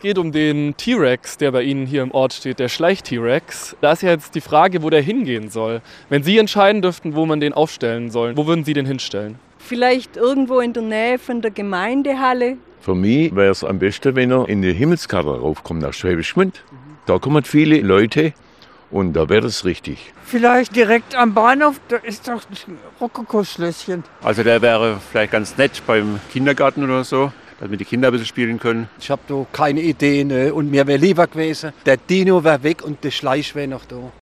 geht um den T-Rex, der bei Ihnen hier im Ort steht, der Schleich-T-Rex. Da ist ja jetzt die Frage, wo der hingehen soll. Wenn Sie entscheiden dürften, wo man den aufstellen soll, wo würden Sie den hinstellen? Vielleicht irgendwo in der Nähe von der Gemeindehalle. Für mich wäre es am besten, wenn er in die Himmelskarte raufkommt, nach Schwäbisch Gmünd. Da kommen viele Leute und da wäre es richtig. Vielleicht direkt am Bahnhof, da ist doch ein Rokokoschlösschen. Also der wäre vielleicht ganz nett beim Kindergarten oder so, damit die Kinder ein bisschen spielen können. Ich habe da keine Idee, ne? Und mir wäre lieber gewesen, der Dino wäre weg und der Schleich wäre noch da.